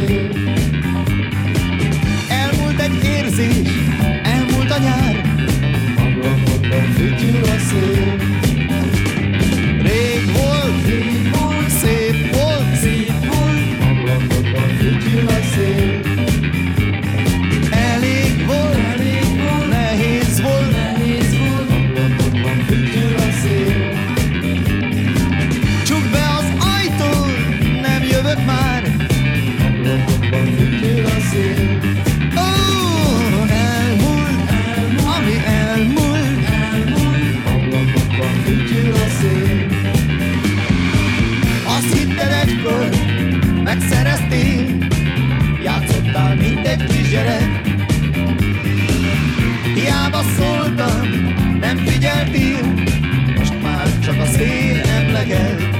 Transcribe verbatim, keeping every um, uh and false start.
szél. Elmúlt egy érzés, elmúlt a nyár, ablakokban fütyül a szél. Rég volt, rég volt, szép volt, szép volt, ablakokban fütyül a szél. Elég volt, elég volt, nehéz volt, nehéz volt, ablakokban fütyül a szél. Csukd be az ajtót, nem jövök már, ablakokban fütyül a szél. Ó, elmúlt, elmúlt, ami elmúlt, elmúlt, ablakokban fütyül a szél. Azt hitted egykor, megszereztél, játszottál, mint egy kisgyerek. Hiába szóltam, nem figyeltél, most már csak a szél emleget.